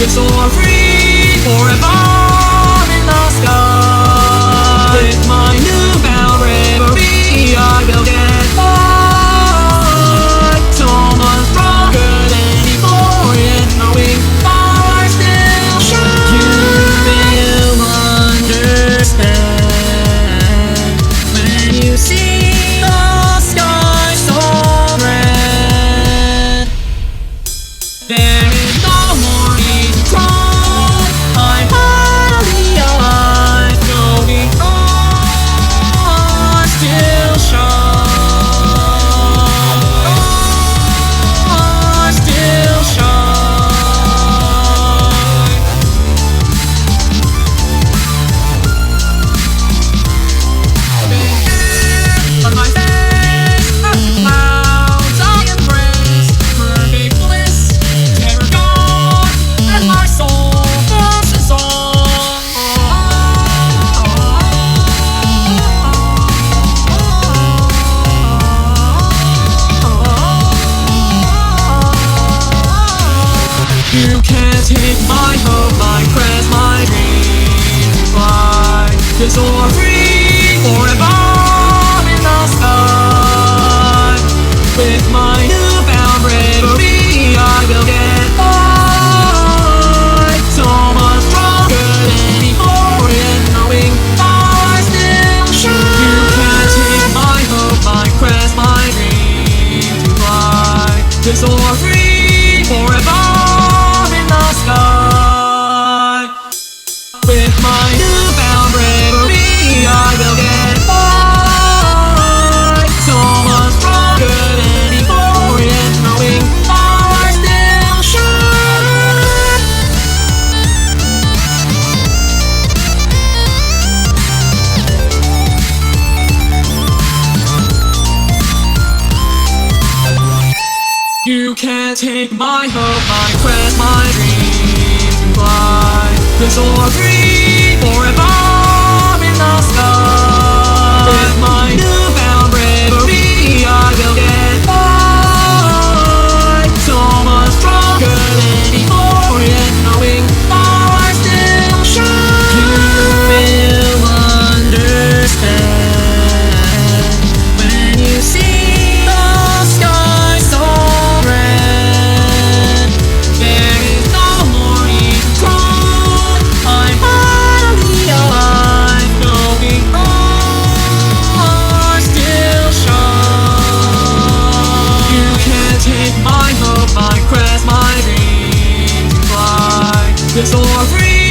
to soar free forever in the sky. With my newfound bravery, I will get far. So much stronger than before, yet knowing I still shine. You will understand when you see the sky so red. There is no more need to cry. I'm finally alive, knowing I still shine. I still shine. On my face, clouds I embrace, perfect bliss, terror gone, and my soul passes on. You can't take my hope, my crest, my dream to fly, to soar free forever in the sky. With my newfound bravery, I will get by. So much stronger than before, yet knowing I still shine. You can't take my hope, my crest, my dream to fly, to soar free forever in the sky. With my newfound bravery, I will get by. So much stronger than before, yet knowing I still shine. You can't take my hope, my quest, my dream to fly, to soar free forever in the sky. With my newfound bravery, I will get by. So much stronger than before, yet knowing I still shine. You will understand when you see the sky so red. There is no more need to cry. I'm finally alive, knowing I still shine. You can't take my hope, my crest, my dream to fly, to soar free